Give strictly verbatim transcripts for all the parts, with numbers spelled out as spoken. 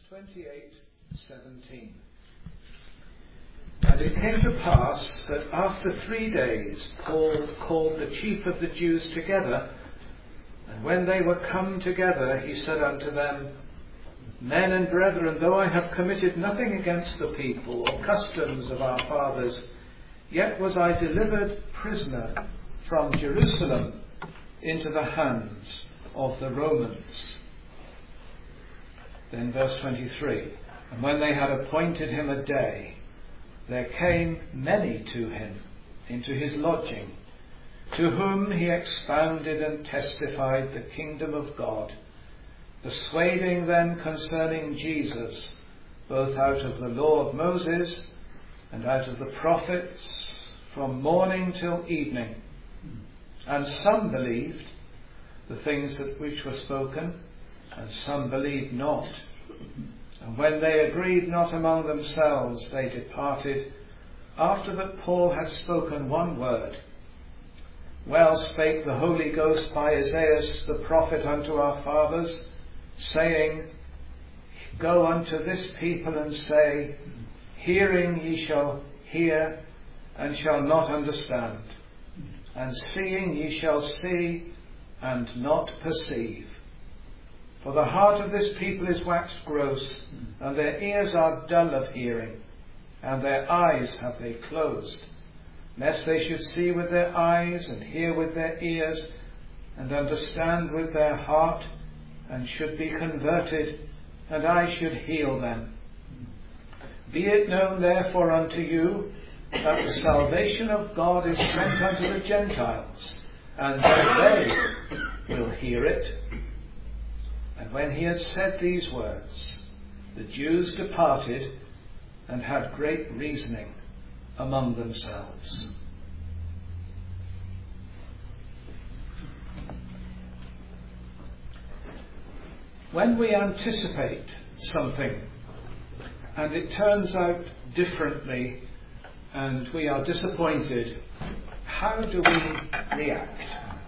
twenty-eight seventeen. And it came to pass that after three days Paul called the chief of the Jews together, and when they were come together, he said unto them, Men and brethren, though I have committed nothing against the people or customs of our fathers, yet was I delivered prisoner from Jerusalem into the hands of the Romans. Then verse twenty-three, And when they had appointed him a day, there came many to him into his lodging, to whom he expounded and testified the kingdom of God, persuading them concerning Jesus, both out of the law of Moses and out of the prophets, from morning till evening. And some believed the things that which were spoken, and some believed not. And when they agreed not among themselves, they departed, after that Paul had spoken one word. Well spake the Holy Ghost by Isaiah the prophet unto our fathers, saying, Go unto this people and say, Hearing ye shall hear, and shall not understand, and seeing ye shall see, and not perceive. For the heart of this people is waxed gross, and their ears are dull of hearing, and their eyes have they closed, lest they should see with their eyes, and hear with their ears, and understand with their heart, and should be converted, and I should heal them. Be it known therefore unto you, that the salvation of God is sent unto the Gentiles, and that they will hear it. And when he had said these words, the Jews departed and had great reasoning among themselves. When we anticipate something and it turns out differently and we are disappointed, how do we react?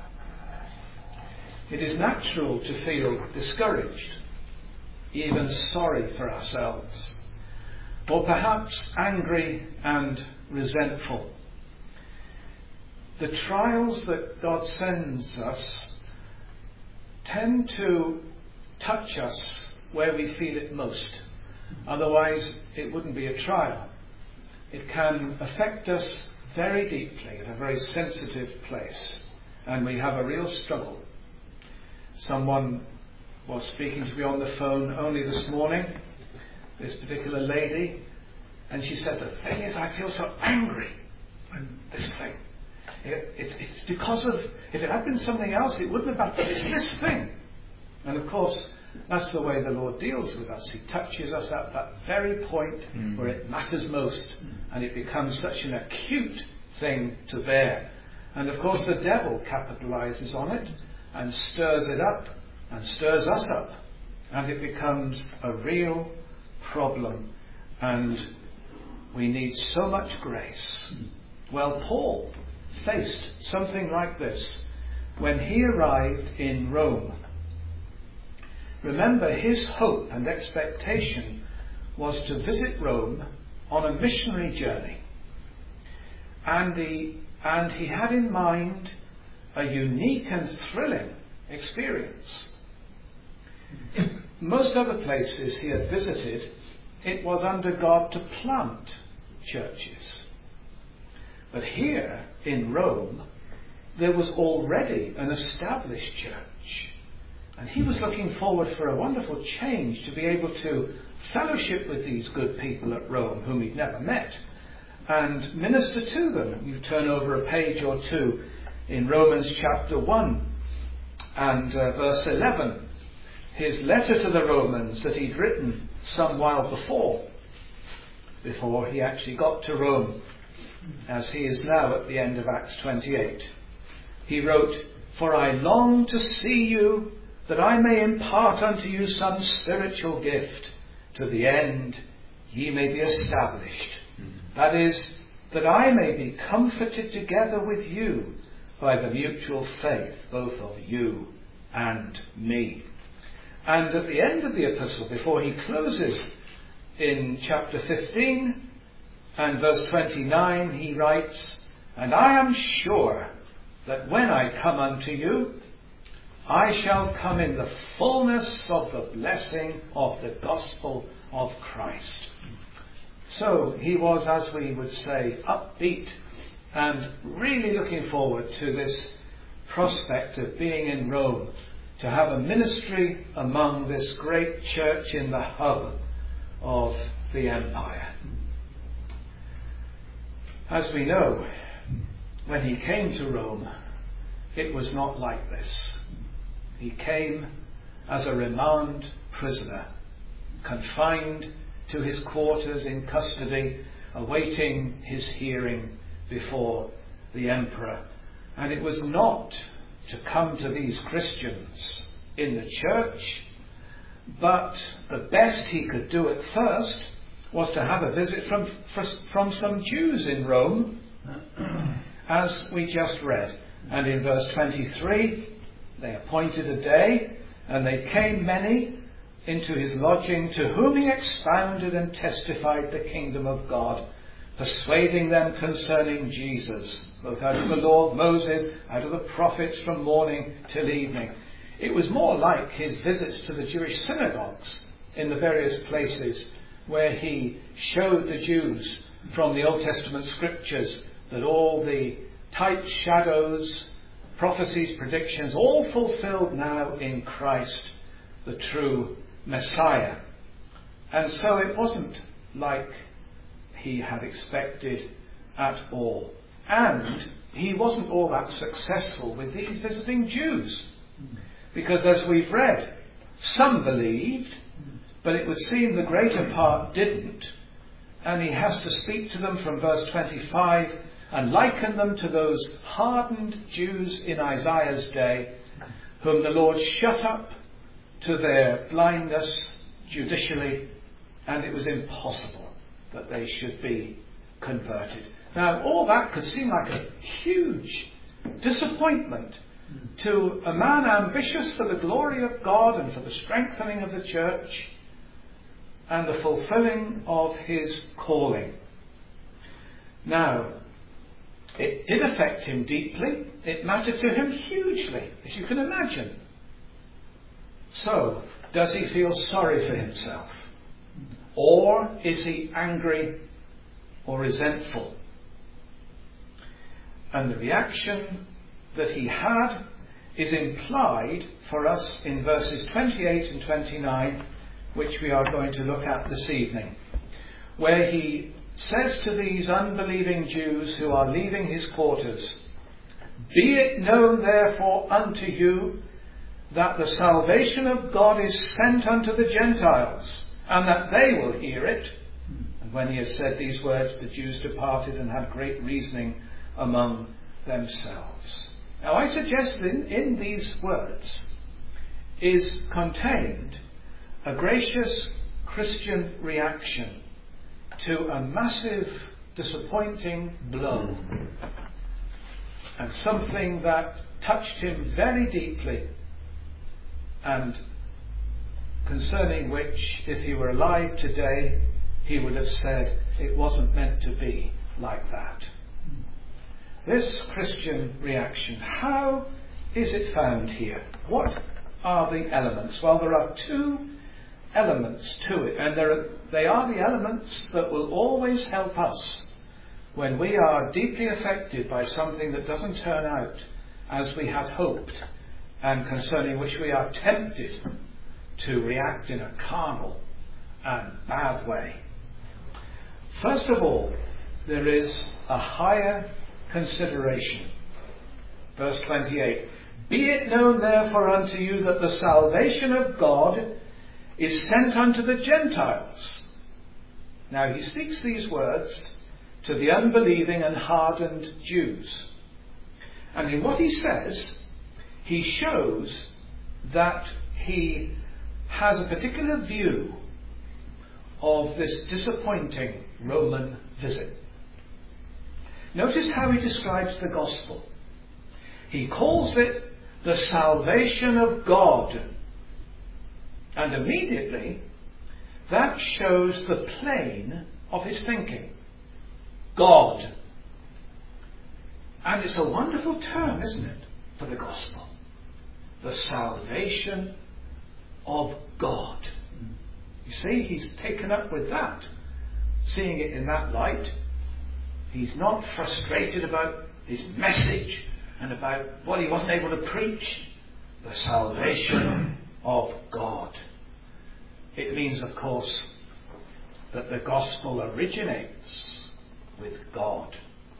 It is natural to feel discouraged, even sorry for ourselves, or perhaps angry and resentful. The trials that God sends us tend to touch us where we feel it most. Otherwise, it wouldn't be a trial. It can affect us very deeply at a very sensitive place, and we have a real struggle. Someone was speaking to me on the phone only this morning, this particular lady, and she said, the thing is, I feel so angry with this thing. It, it, it's because of, if it had been something else, it wouldn't have happened. It's this thing. And of course, that's the way the Lord deals with us. He touches us at that very point mm. where it matters most, and it becomes such an acute thing to bear. And of course, the devil capitalizes on it and stirs it up and stirs us up, and it becomes a real problem, and we need so much grace. Well, Paul faced something like this when he arrived in Rome. Remember, his hope and expectation was to visit Rome on a missionary journey, and he, and he had in mind a unique and thrilling experience. Most other places he had visited, it was under God to plant churches. But here in Rome, there was already an established church. And he was looking forward for a wonderful change, to be able to fellowship with these good people at Rome, whom he'd never met, and minister to them. You turn over a page or two in Romans chapter one and uh, verse eleven, his letter to the Romans that he'd written some while before, before he actually got to Rome, as he is now at the end of Acts twenty-eight. He wrote, For I long to see you, that I may impart unto you some spiritual gift, to the end ye may be established. Mm-hmm. That is, that I may be comforted together with you by the mutual faith, both of you and me. And at the end of the epistle, before he closes in chapter fifteen and verse twenty-nine, he writes, "And I am sure that when I come unto you, I shall come in the fullness of the blessing of the gospel of Christ." So he was, as we would say, upbeat and really looking forward to this prospect of being in Rome, to have a ministry among this great church in the hub of the empire. As we know, when he came to Rome, it was not like this. He came as a remand prisoner, confined to his quarters in custody, awaiting his hearing before the emperor. And it was not to come to these Christians in the church, but the best he could do at first was to have a visit from, from some Jews in Rome, as we just read. And in verse twenty-three, they appointed a day, and they came many into his lodging, to whom he expounded and testified the kingdom of God, persuading them concerning Jesus, both out of the law of Moses, out of the prophets, from morning till evening. It was more like his visits to the Jewish synagogues in the various places where he showed the Jews from the Old Testament scriptures that all the types, shadows, prophecies, predictions, all fulfilled now in Christ, the true Messiah. And so it wasn't like he had expected at all. And he wasn't all that successful with these visiting Jews. Because as we've read, some believed, but it would seem the greater part didn't. And he has to speak to them from verse twenty-five and liken them to those hardened Jews in Isaiah's day, whom the Lord shut up to their blindness judicially, and it was impossible that they should be converted. Now, all that could seem like a huge disappointment to a man ambitious for the glory of God and for the strengthening of the church and the fulfilling of his calling. Now, it did affect him deeply. It mattered to him hugely, as you can imagine. So, does he feel sorry for himself? Or is he angry or resentful? And the reaction that he had is implied for us in verses twenty-eight and twenty-nine, which we are going to look at this evening, where he says to these unbelieving Jews who are leaving his quarters, "Be it known therefore unto you that the salvation of God is sent unto the Gentiles, and that they will hear it." And when he had said these words, the Jews departed and had great reasoning among themselves. Now I suggest in, in these words is contained a gracious Christian reaction to a massive, disappointing blow, and something that touched him very deeply, and concerning which, if he were alive today, he would have said it wasn't meant to be like that. This Christian reaction, how is it found here? What are the elements? Well, there are two elements to it, and there are, they are the elements that will always help us when we are deeply affected by something that doesn't turn out as we had hoped, and concerning which we are tempted to react in a carnal and bad way. First of all, there is a higher consideration. Verse twenty-eight, "Be it known therefore unto you that the salvation of God is sent unto the Gentiles." Now he speaks these words to the unbelieving and hardened Jews. And in what he says, he shows that he has a particular view of this disappointing Roman visit. Notice how he describes the gospel. He calls it the salvation of God. And immediately, that shows the plane of his thinking. God. And it's a wonderful term, isn't it, for the gospel? The salvation of God. You see, he's taken up with that. Seeing it in that light, he's not frustrated about his message and about what he wasn't able to preach. The salvation of God. It means, of course, that the gospel originates with God.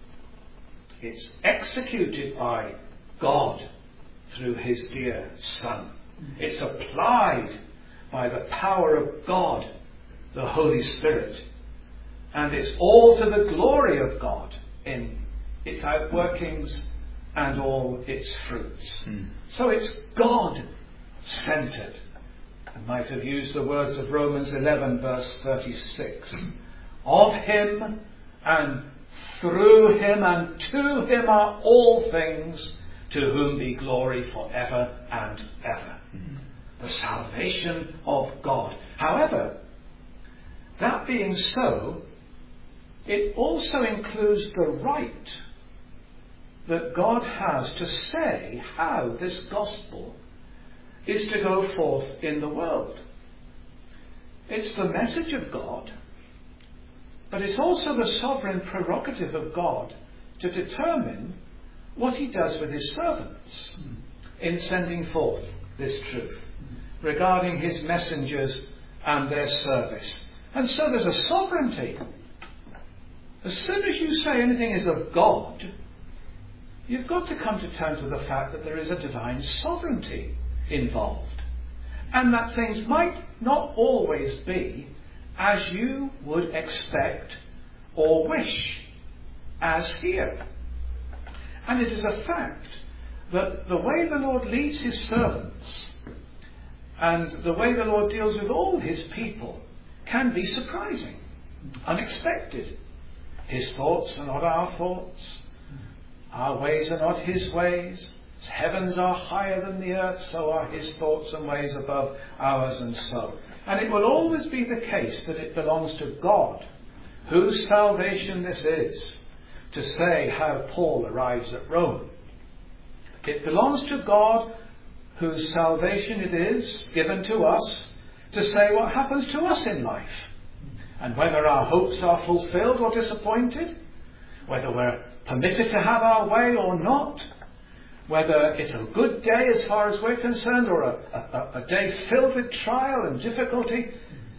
It's executed by God through his dear Son. It's applied by the power of God, the Holy Spirit. And it's all to the glory of God in its outworkings and all its fruits. Mm. So it's God-centered. I might have used the words of Romans eleven, verse thirty-six. Of him and through him and to him are all things, to whom be glory forever and ever. Mm. The salvation of God. However, that being so, it also includes the right that God has to say how this gospel is to go forth in the world. It's the message of God, but it's also the sovereign prerogative of God to determine what he does with his servants in sending forth this truth regarding his messengers and their service. And so there's a sovereignty. As soon as you say anything is of God, you've got to come to terms with the fact that there is a divine sovereignty involved, and that things might not always be as you would expect or wish, as here. And it is a fact that the way the Lord leads his servants and the way the Lord deals with all his people can be surprising, unexpected. His thoughts are not our thoughts. Our ways are not his ways. As heavens are higher than the earth, so are his thoughts and ways above ours, and so. And it will always be the case that it belongs to God, whose salvation this is, to say how Paul arrives at Rome. It belongs to God, whose salvation it is given to us, to say what happens to us in life. And whether our hopes are fulfilled or disappointed, whether we're permitted to have our way or not, whether it's a good day as far as we're concerned or a, a, a day filled with trial and difficulty,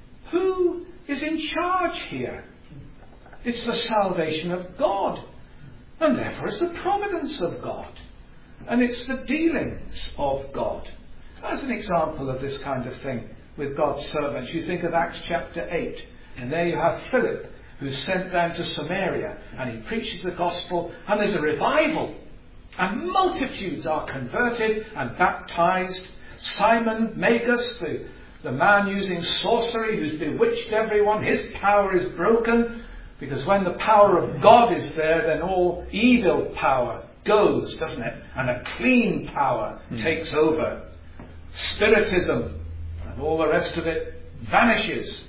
who is in charge here? It's the salvation of God, and therefore it's the providence of God, and it's the dealings of God. As an example of this kind of thing with God's servants, you think of Acts chapter eight, and there you have Philip, who's sent down to Samaria, and he preaches the gospel, and there's a revival, and multitudes are converted and baptized. Simon Magus, the, the man using sorcery who's bewitched everyone, his power is broken, because when the power of God is there, then all evil power goes, doesn't it? And a clean power mm. takes over. Spiritism and all the rest of it vanishes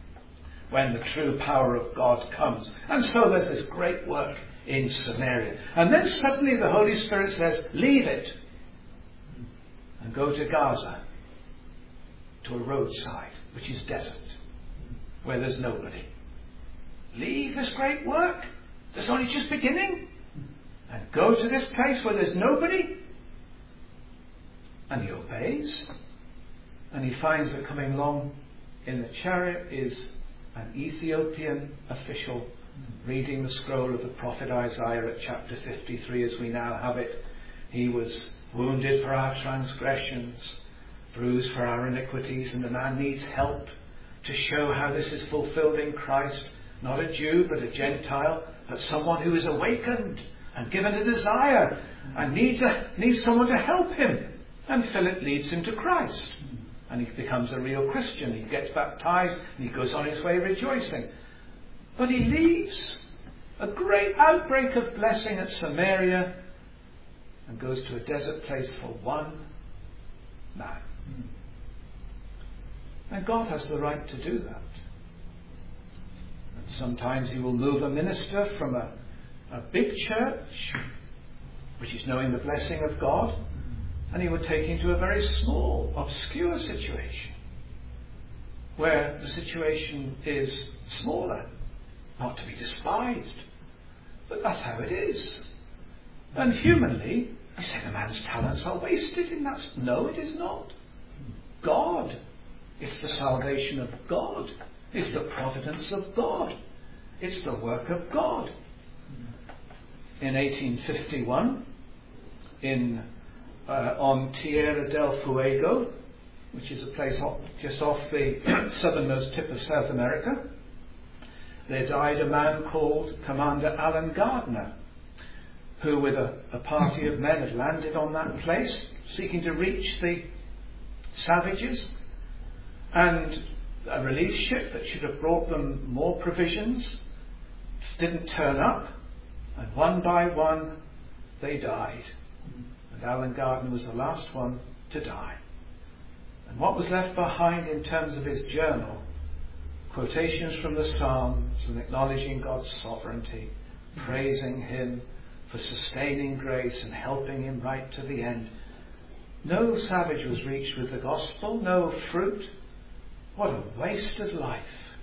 when the true power of God comes. And so there's this great work in Samaria. And then suddenly the Holy Spirit says, leave it and go to Gaza, to a roadside, which is desert, where there's nobody. Leave this great work that's only just beginning and go to this place where there's nobody. And he obeys, and he finds that coming along in the chariot is an Ethiopian official reading the scroll of the prophet Isaiah at chapter fifty-three as we now have it. He was wounded for our transgressions, bruised for our iniquities, and the man needs help to show how this is fulfilled in Christ. Not a Jew, but a Gentile, but someone who is awakened and given a desire and needs, a, needs someone to help him. And Philip leads him to Christ. And he becomes a real Christian. He gets baptized and he goes on his way rejoicing. But he leaves a great outbreak of blessing at Samaria and goes to a desert place for one man. And God has the right to do that. And sometimes he will move a minister from a, a big church, which is knowing the blessing of God, and he would take him to a very small, obscure situation, where the situation is smaller, not to be despised. But that's how it is. And humanly, you say the man's talents are wasted in that. No, it is not. God. It's the salvation of God. It's the providence of God. It's the work of God. In eighteen fifty-one, in uh, on Tierra del Fuego, which is a place off, just off the southernmost tip of South America, there died a man called Commander Alan Gardner, who with a, a party of men had landed on that place, seeking to reach the savages, and a relief ship that should have brought them more provisions didn't turn up, and one by one they died. And Alan Gardner was the last one to die. And what was left behind in terms of his journal, quotations from the Psalms and acknowledging God's sovereignty, praising him for sustaining grace and helping him right to the end. No savage was reached with the gospel, no fruit. What a waste of life.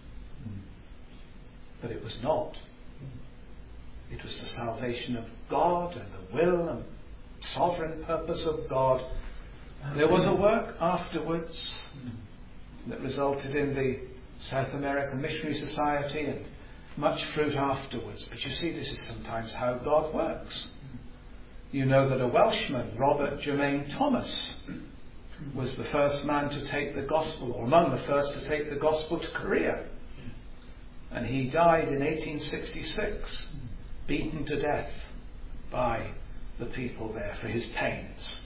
But it was not. It was the salvation of God and the will and sovereign purpose of God. There was a work afterwards that resulted in the South American Missionary Society and much fruit afterwards. But you see, this is sometimes how God works. You know that a Welshman, Robert Jermaine Thomas, was the first man to take the gospel, or among the first to take the gospel to Korea. And he died in eighteen sixty-six, beaten to death by the people there for his pains.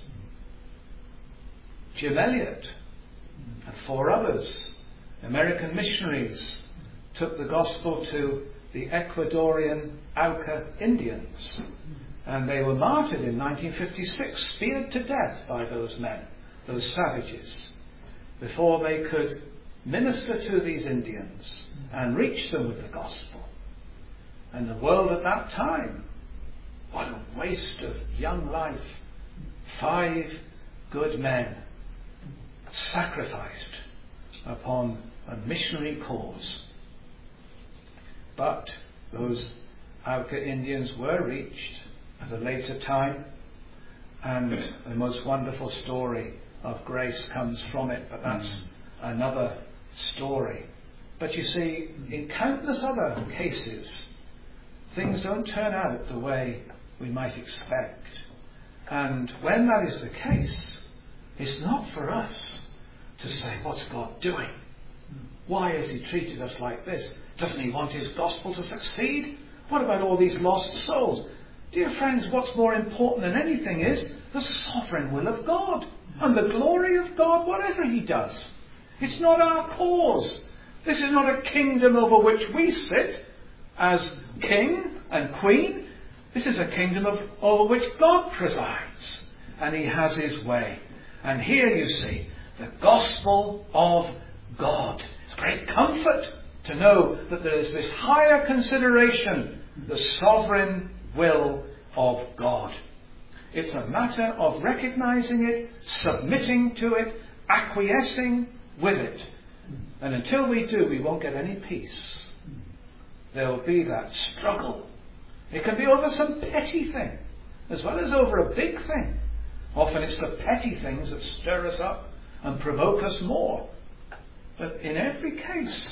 Jim Elliot and four others, American missionaries, took the gospel to the Ecuadorian Auca Indians, and they were martyred in nineteen fifty-six, speared to death by those men, those savages, before they could minister to these Indians and reach them with the gospel. And the world at that time, what a waste of young life. Five good men sacrificed upon a missionary cause. But those Auca Indians were reached at a later time, and the most wonderful story of grace comes from it, but that's another story. But you see, in countless other cases, things don't turn out the way we might expect. And when that is the case, it's not for us to say, what's God doing? Why has he treated us like this? Doesn't he want his gospel to succeed? What about all these lost souls? Dear friends, what's more important than anything is the sovereign will of God and the glory of God, whatever he does. It's not our cause. This is not a kingdom over which we sit as king and queen. This is a kingdom of, over which God presides, and he has his way. And here you see the gospel of God. It's great comfort to know that there is this higher consideration, the sovereign will of God. It's a matter of recognizing it, submitting to it, acquiescing with it. And until we do, we won't get any peace. There will be that struggle. It can be over some petty thing, as well as over a big thing. Often it's the petty things that stir us up and provoke us more. But in every case,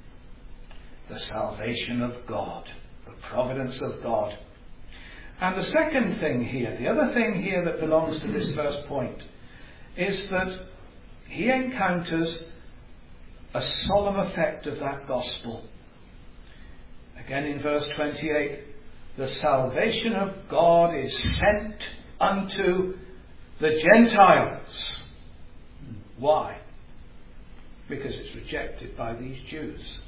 the salvation of God, the providence of God. And the second thing here, the other thing here that belongs to this first point, is that he encounters a solemn effect of that gospel. Again in verse twenty-eight, the salvation of God is sent unto the Gentiles. Why? Because it's rejected by these Jews.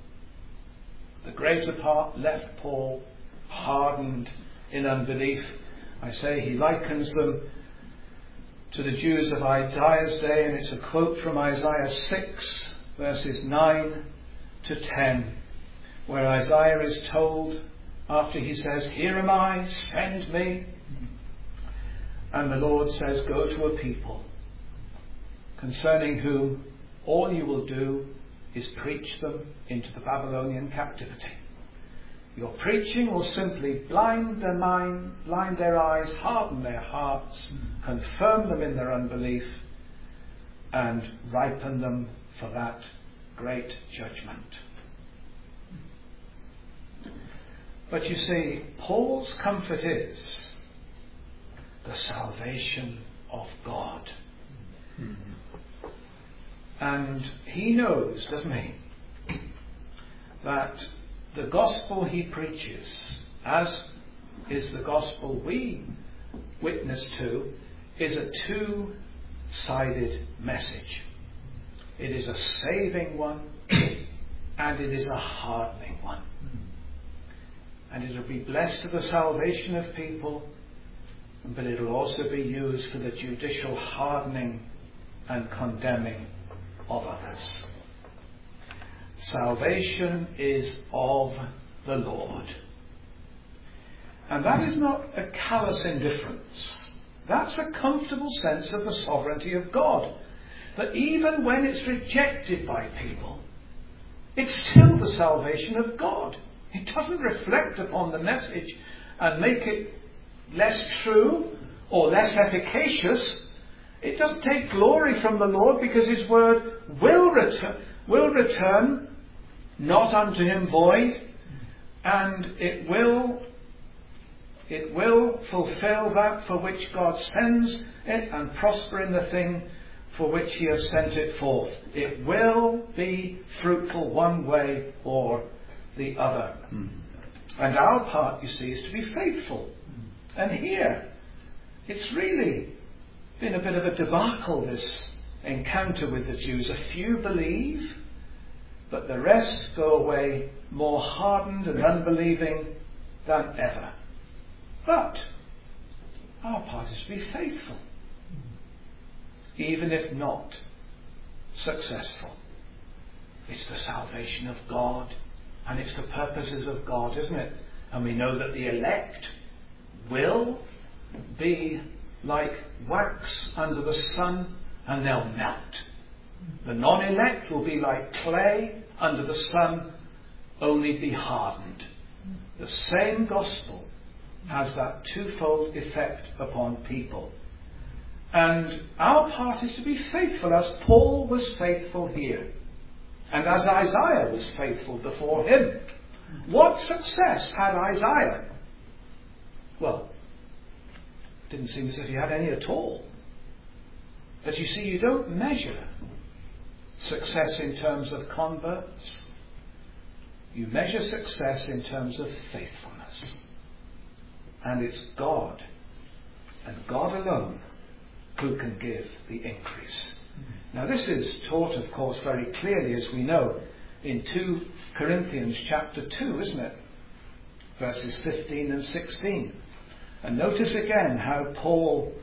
The greater part left Paul hardened in unbelief. I say he likens them to the Jews of Isaiah's day, and it's a quote from Isaiah six, verses nine to ten, where Isaiah is told, after he says, "Here am I, send me," and the Lord says, "Go to a people concerning whom all you will do is preach them into the Babylonian captivity. Your preaching will simply blind their mind, blind their eyes, harden their hearts, confirm them in their unbelief, and ripen them for that great judgment." But you see, Paul's comfort is the salvation of God. Mm-hmm. And he knows, doesn't he, that the gospel he preaches, as is the gospel we witness to, is a two-sided message. It is a saving one, and it is a hardening one. And it will be blessed to the salvation of people, but it will also be used for the judicial hardening and condemning of others. Salvation is of the Lord. And that is not a callous indifference. That's a comfortable sense of the sovereignty of God. That even when it's rejected by people, it's still the salvation of God. It doesn't reflect upon the message and make it less true or less efficacious. It doesn't take glory from the Lord, because his word will return, will return not unto him void, and it will it will fulfill that for which God sends it, and prosper in the thing for which he has sent it forth. It will be fruitful one way or the other. Mm. And our part, you see, is to be faithful. Mm. And here, it's really been a bit of a debacle, this encounter with the Jews. A few believe, but the rest go away more hardened and unbelieving than ever. But our part is to be faithful, even if not successful. It's the salvation of God, and it's the purposes of God, isn't it? And we know that the elect will be like wax under the sun, and they'll melt. The non-elect will be like clay under the sun, only be hardened. The same gospel has that twofold effect upon people. And our part is to be faithful, as Paul was faithful here, and as Isaiah was faithful before him. What success had Isaiah? Well, didn't seem as if he had any at all. But you see, you don't measure success in terms of converts. You measure success in terms of faithfulness. And it's God, and God alone, who can give the increase. Now this is taught, of course, very clearly, as we know, in Second Corinthians chapter two, isn't it? Verses fifteen and sixteen. And notice again how Paul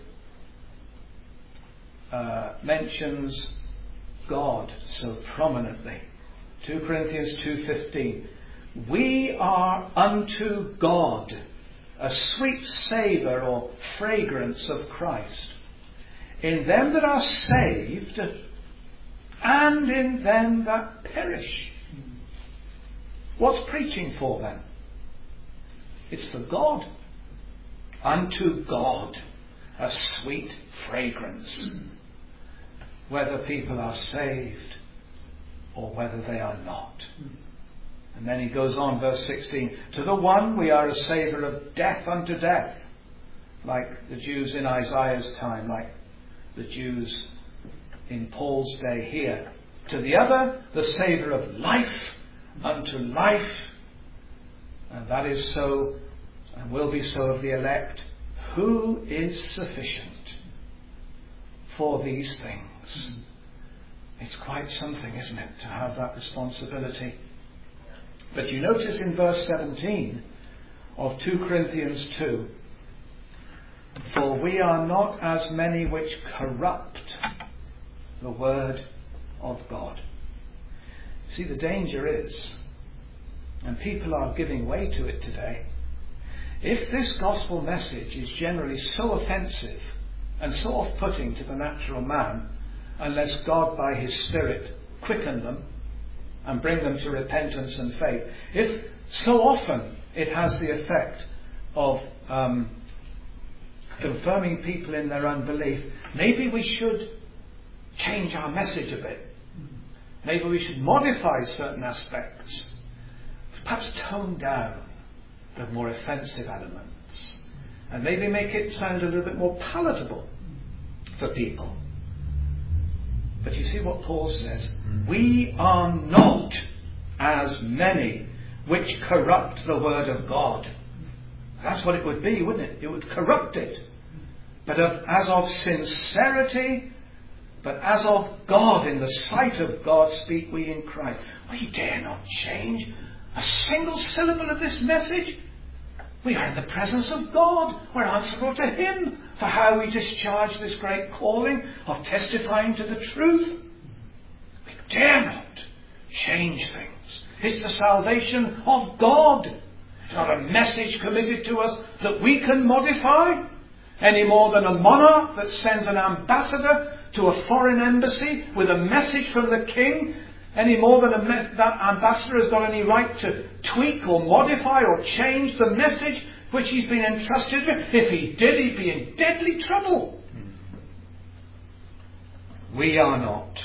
uh, mentions God so prominently. Second Corinthians two fifteen. We are unto God a sweet savour or fragrance of Christ in them that are saved and in them that perish. What's preaching for then? It's for God. Unto God a sweet fragrance, whether people are saved or whether they are not. And then he goes on, verse sixteen, to the one we are a savour of death unto death, like the Jews in Isaiah's time, like the Jews in Paul's day here. To the other, the savour of life unto life. And that is so, and will be so of the elect. Who is sufficient for these things? It's quite something, isn't it, to have that responsibility. But you notice in verse seventeen of Second Corinthians two, for we are not as many which corrupt the word of God. See, the danger is, and people are giving way to it today, if this gospel message is generally so offensive and so off-putting to the natural man, unless God by his Spirit quicken them and bring them to repentance and faith, if so often it has the effect of um, confirming people in their unbelief, maybe we should change our message a bit. Maybe we should modify certain aspects, perhaps tone down the more offensive elements, and maybe make it sound a little bit more palatable for people. But you see what Paul says? We are not as many which corrupt the word of God. That's what it would be, wouldn't it? It would corrupt it. But of, as of sincerity, but as of God, in the sight of God, speak we in Christ. We dare not change a single syllable of this message. We are in the presence of God. We're answerable to Him for how we discharge this great calling of testifying to the truth. We dare not change things. It's the salvation of God. It's not a message committed to us that we can modify, any more than a monarch that sends an ambassador to a foreign embassy with a message from the king, any more than a me- that ambassador has got any right to tweak or modify or change the message which he's been entrusted with. If he did, he'd be in deadly trouble. We are not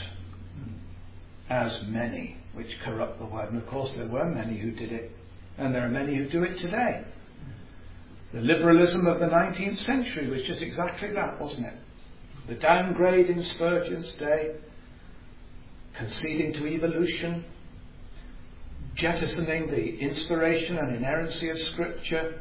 as many which corrupt the word. And of course there were many who did it, and there are many who do it today. The liberalism of the nineteenth century was just exactly that, wasn't it? The downgrade in Spurgeon's day, conceding to evolution, jettisoning the inspiration and inerrancy of Scripture,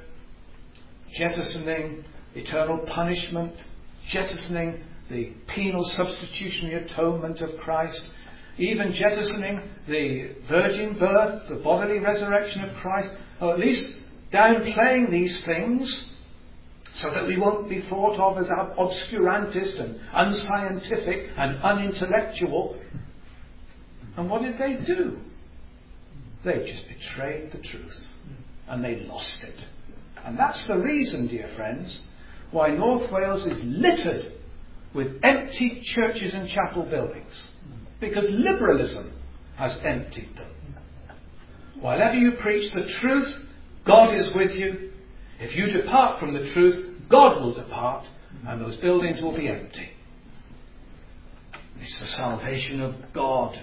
jettisoning eternal punishment, jettisoning the penal substitutionary atonement of Christ, even jettisoning the virgin birth, the bodily resurrection of Christ, or at least downplaying these things so that we won't be thought of as obscurantist and unscientific and unintellectual. And what did they do? They just betrayed the truth, and they lost it. And that's the reason, dear friends, why North Wales is littered with empty churches and chapel buildings. Because liberalism has emptied them. While ever you preach the truth, God is with you. If you depart from the truth, God will depart, and those buildings will be empty. It's the salvation of God.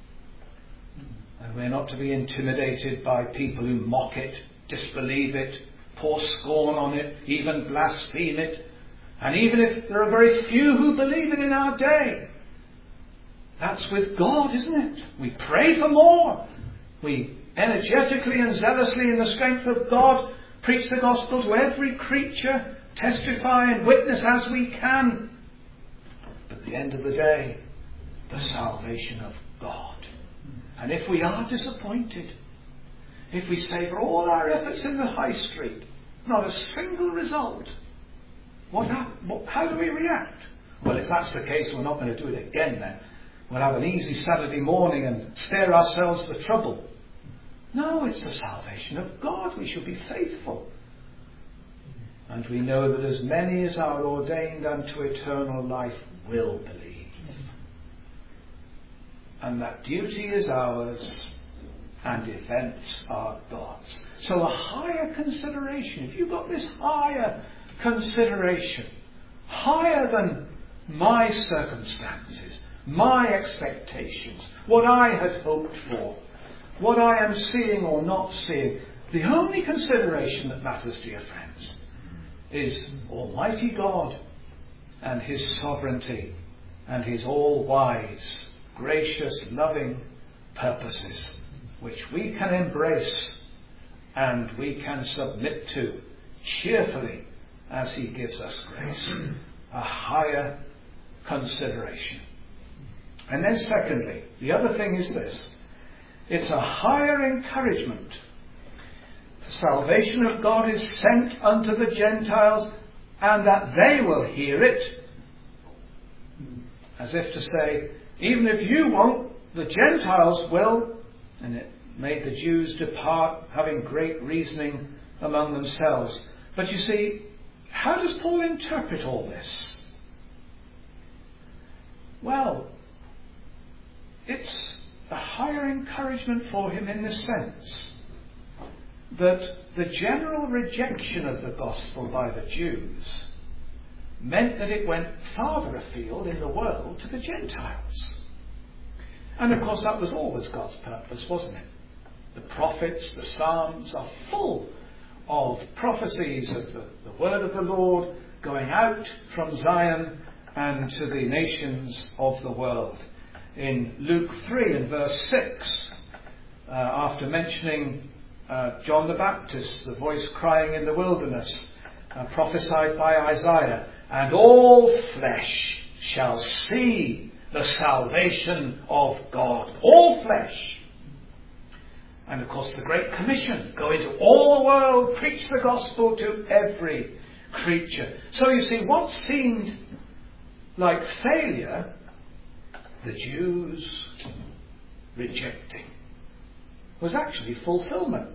And we're not to be intimidated by people who mock it, disbelieve it, pour scorn on it, even blaspheme it. And even if there are very few who believe it in our day, that's with God, isn't it? We pray for more. We energetically and zealously, in the strength of God, preach the gospel to every creature, testify and witness as we can. But at the end of the day, the salvation of God. And if we are disappointed, if we say for all our efforts in the high street, not a single result, what hap- what, how do we react? Well, if that's the case, we're not going to do it again then. We'll have an easy Saturday morning and spare ourselves the trouble. No, it's the salvation of God. We should be faithful. And we know that as many as are ordained unto eternal life will believe. And that duty is ours and events are God's. So a higher consideration, if you've got this higher consideration, higher than my circumstances, my expectations, what I had hoped for, what I am seeing or not seeing, the only consideration that matters, dear friends, is Almighty God and His sovereignty and His all-wise, gracious, loving purposes, which we can embrace and we can submit to cheerfully as He gives us grace. A higher consideration. And then secondly, the other thing is this. It's a higher encouragement. The salvation of God is sent unto the Gentiles, and that they will hear it. As if to say, even if you won't, the Gentiles will, And it made the Jews depart, having great reasoning among themselves. But you see, how does Paul interpret all this? Well, it's a higher encouragement for him in the sense that the general rejection of the gospel by the Jews meant that it went farther afield in the world to the Gentiles. And of course that was always God's purpose, wasn't it? The prophets, the Psalms are full of prophecies of the, the word of the Lord going out from Zion and to the nations of the world. In Luke three and verse six, uh, after mentioning uh, John the Baptist, the voice crying in the wilderness, uh, prophesied by Isaiah, and all flesh shall see the salvation of God. All flesh. And of course the Great Commission, go into all the world, preach the gospel to every creature. So you see, what seemed like failure, the Jews rejecting, was actually fulfillment.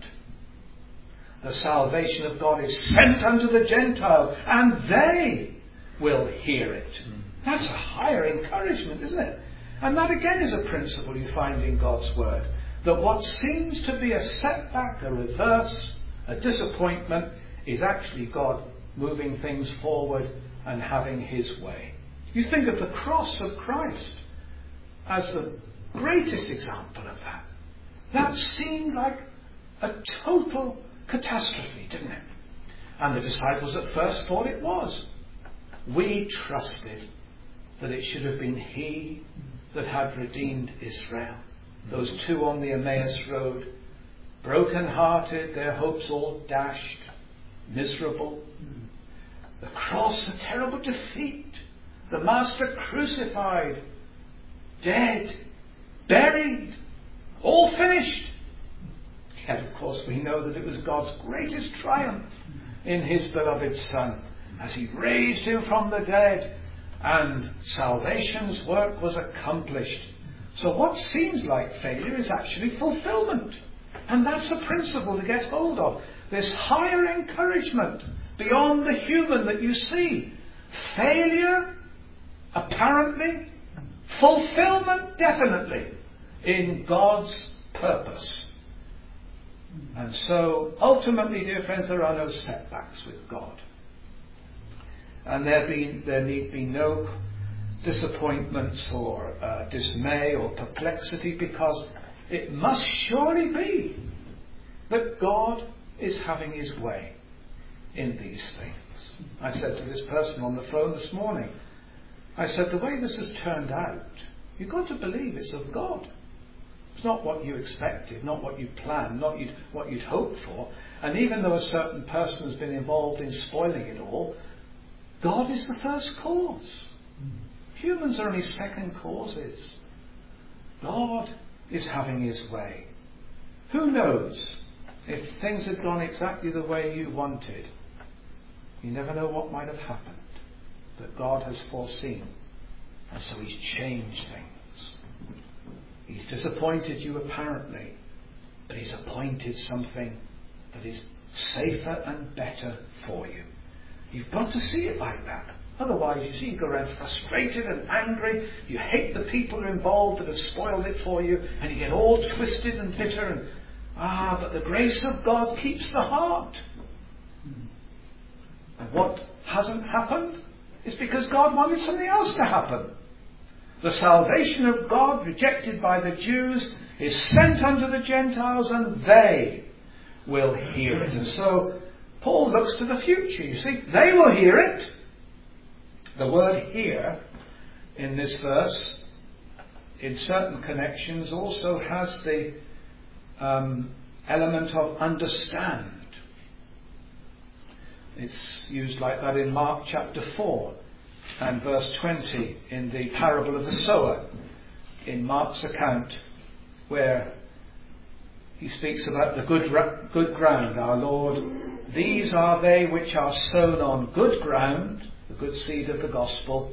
The salvation of God is sent unto the Gentiles, and they will hear it. That's a higher encouragement, isn't it? And that again is a principle you find in God's Word. That what seems to be a setback, a reverse, a disappointment, is actually God moving things forward and having His way. You think of the cross of Christ as the greatest example of that. That seemed like a total catastrophe, didn't it? And the disciples at first thought it was. We trusted that it should have been He that had redeemed Israel. Those two on the Emmaus road, broken-hearted, their hopes all dashed, miserable. The cross, a terrible defeat. The Master crucified, dead, buried, all finished. Yet, of course, we know that it was God's greatest triumph in His beloved Son, as He raised Him from the dead, and salvation's work was accomplished. So what seems like failure is actually fulfillment. And that's a principle to get hold of. This higher encouragement beyond the human that you see. Failure, apparently. Fulfillment, definitely, in God's purpose. And so, ultimately, dear friends, there are no setbacks with God. And there, be, there need be no disappointments or uh, dismay or perplexity, because it must surely be that God is having His way in these things. I said to this person on the phone this morning, I said, the way this has turned out, you've got to believe it's of God. It's not what you expected, not what you planned, not you'd, what you'd hoped for. And even though a certain person has been involved in spoiling it all, God is the first cause. Humans are only second causes. God is having His way. Who knows, if things had gone exactly the way you wanted, you never know what might have happened. But God has foreseen, and so He's changed things. He's disappointed you apparently, but He's appointed something that is safer and better for you. You've got to see it like that. Otherwise, you see, you go around frustrated and angry. You hate the people who are involved that have spoiled it for you, and you get all twisted and bitter. And ah, but the grace of God keeps the heart. And what hasn't happened is because God wanted something else to happen. The salvation of God, rejected by the Jews, is sent unto the Gentiles, and they will hear it. And so Paul looks to the future. You see, they will hear it. The word hear in this verse, in certain connections, also has the um, element of understand. It's used like that in Mark chapter four and verse twenty in the parable of the sower in Mark's account, where he speaks about the good, good ground. Our Lord, these are they which are sown on good ground, the good seed of the gospel,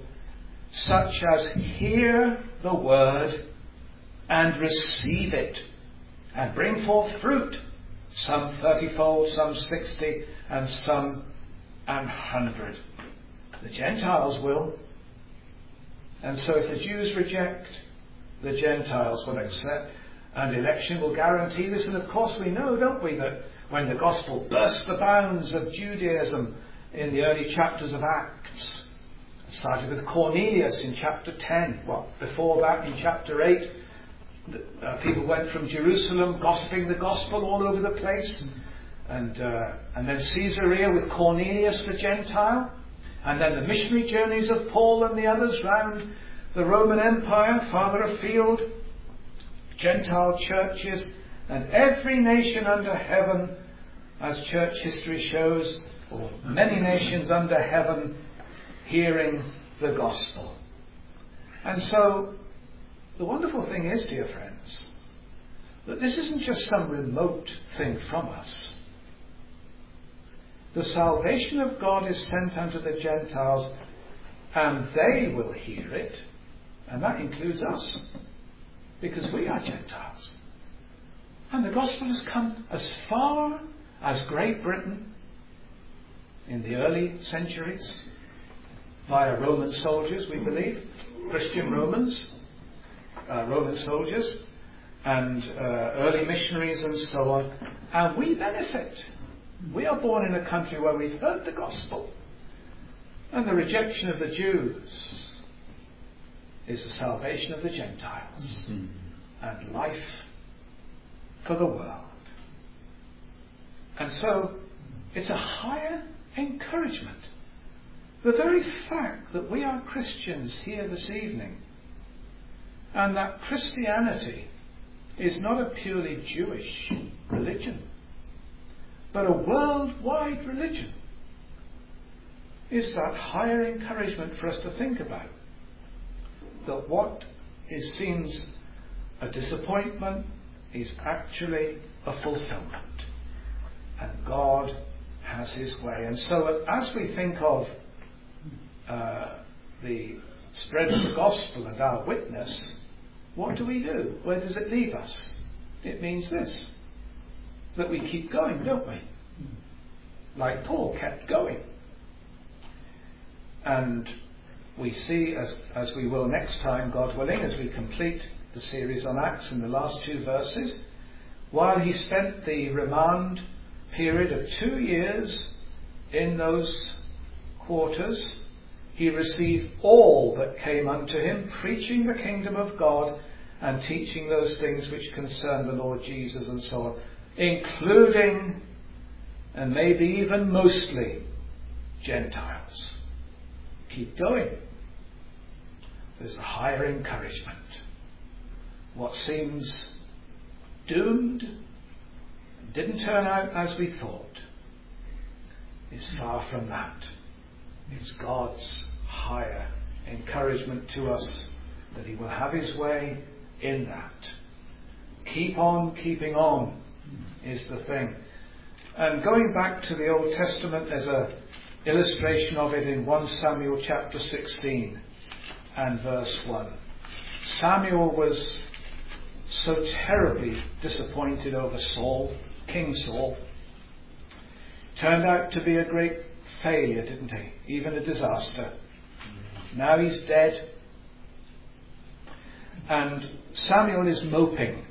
such as hear the word and receive it and bring forth fruit, some thirty-fold, some sixty, and some an hundred. The Gentiles will. And so if the Jews reject, the Gentiles will accept, and election will guarantee this. And of course we know, don't we, that when the gospel burst the bounds of Judaism in the early chapters of Acts, it started with Cornelius in chapter ten. What, before that in chapter eight, uh, people went from Jerusalem gossiping the gospel all over the place. And, uh, and then Caesarea with Cornelius the Gentile. And then the missionary journeys of Paul and the others round the Roman Empire, farther afield, Gentile churches, and every nation under heaven, as church history shows, or many nations under heaven, hearing the gospel. And so, the wonderful thing is, dear friends, that this isn't just some remote thing from us. The salvation of God is sent unto the Gentiles, and they will hear it, and that includes us, because we are Gentiles. And the gospel has come as far as Great Britain in the early centuries, via Roman soldiers, we believe, Christian Romans, uh, Roman soldiers, and uh, early missionaries and so on, and we benefit. We are born in a country where we've heard the gospel. And the rejection of the Jews is the salvation of the Gentiles. Mm-hmm. And life for the world. And so, it's a higher encouragement. The very fact that we are Christians here this evening, and that Christianity is not a purely Jewish religion, but a worldwide religion, is that higher encouragement for us to think about. That what is, seems a disappointment is actually a fulfillment. And God has his way. And so as we think of uh, the spread of the gospel and our witness, what do we do? Where does it leave us? It means this: that we keep going, don't we? Like Paul kept going. And we see, as, as we will next time, God willing, as we complete the series on Acts in the last two verses, while he spent the remand period of two years in those quarters, he received all that came unto him, preaching the kingdom of God and teaching those things which concern the Lord Jesus and so on, including, and maybe even mostly, Gentiles. Keep going. There's a higher encouragement. What seems doomed, didn't turn out as we thought, is far from that. It's God's higher encouragement to us that he will have his way in that. Keep on keeping on is the thing. And going back to the Old Testament, there's a illustration of it in First Samuel chapter sixteen and verse one. Samuel was so terribly disappointed over Saul, King Saul. Turned out to be a great failure, didn't he? Even a disaster. Now he's dead. And Samuel is moping.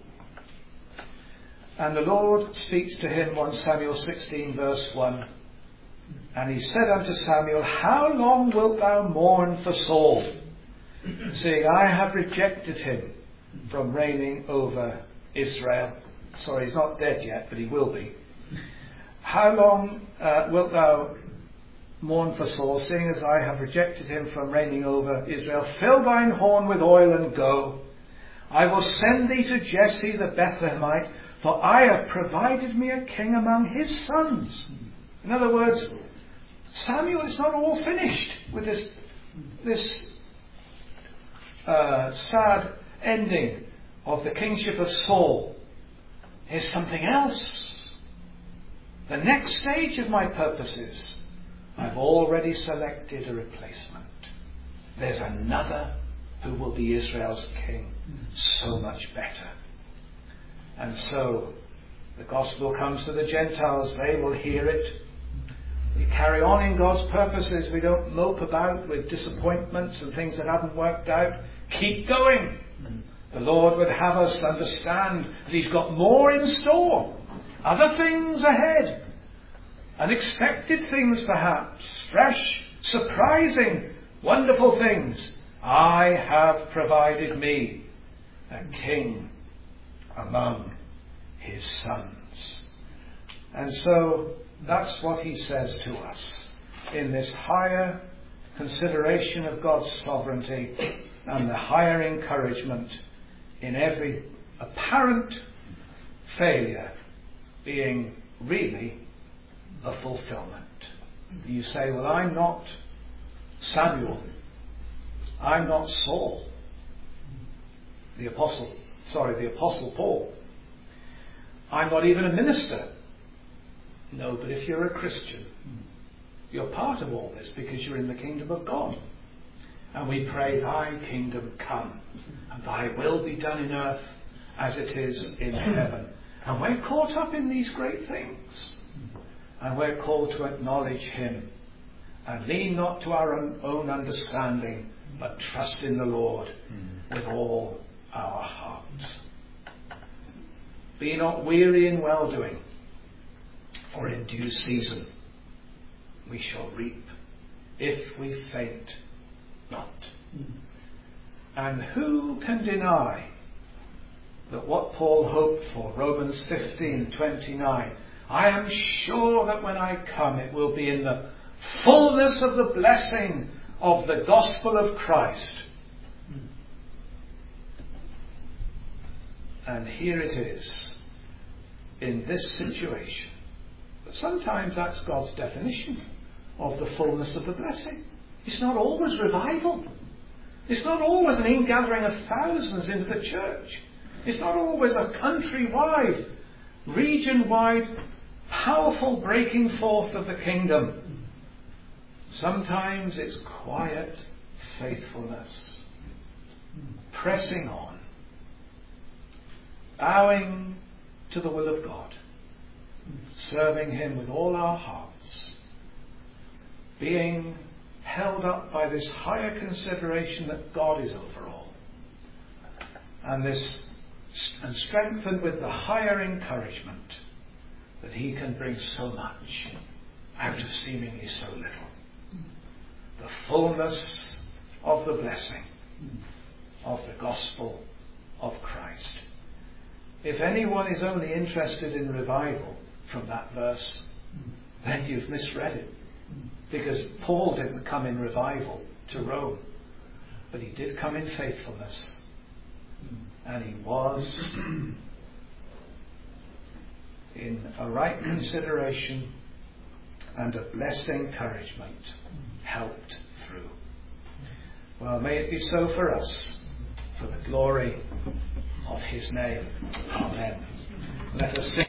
And the Lord speaks to him, First Samuel sixteen verse one. And he said unto Samuel, How long wilt thou mourn for Saul, seeing I have rejected him from reigning over Israel? Sorry, he's not dead yet, but he will be. How long uh, wilt thou mourn for Saul, seeing as I have rejected him from reigning over Israel? Fill thine horn with oil and go. I will send thee to Jesse the Bethlehemite, for I have provided me a king among his sons. In other words, Samuel is not all finished with this, this uh, sad ending of the kingship of Saul. Here's something else. The next stage of my purposes, I've already selected a replacement. There's another who will be Israel's king, so much better. And so the gospel comes to the Gentiles. They will hear it. We carry on in God's purposes. We don't mope about with disappointments and things that haven't worked out. Keep going. The Lord would have us understand that He's got more in store. Other things ahead. Unexpected things perhaps. Fresh, surprising, wonderful things. I have provided me a king among His sons. And so that's what He says to us in this higher consideration of God's sovereignty and the higher encouragement in every apparent failure being really a fulfillment. You say, well, I'm not Samuel. I'm not Saul. The apostle, sorry, the apostle Paul. I'm not even a minister. No, but if you're a Christian, you're part of all this because you're in the kingdom of God. And we pray, thy kingdom come and thy will be done in earth as it is in heaven. And we're caught up in these great things. And we're called to acknowledge Him and lean not to our own, own understanding, but trust in the Lord mm. with all our hearts. Be not weary in well-doing, for in due season we shall reap if we faint not. Mm. And who can deny that what Paul hoped for, Romans fifteen twenty-nine, I am sure that when I come it will be in the fullness of the blessing of the gospel of Christ. Mm. And here it is, in this situation. But sometimes that's God's definition of the fullness of the blessing. It's not always revival. It's not always an ingathering of thousands into the church. It's not always a country-wide, region-wide, powerful breaking forth of the kingdom. Sometimes it's quiet faithfulness, pressing on, bowing to the will of God, serving Him with all our hearts, being held up by this higher consideration that God is over all, and this and strengthened with the higher encouragement that He can bring so much out of seemingly so little. The fullness of the blessing of the gospel of Christ. If anyone is only interested in revival from that verse, then you've misread it. Because Paul didn't come in revival to Rome, but he did come in faithfulness. And he was, in a right consideration and a blessed encouragement, helped through. Well, may it be so for us, for the glory of His name. Amen. Let us sing.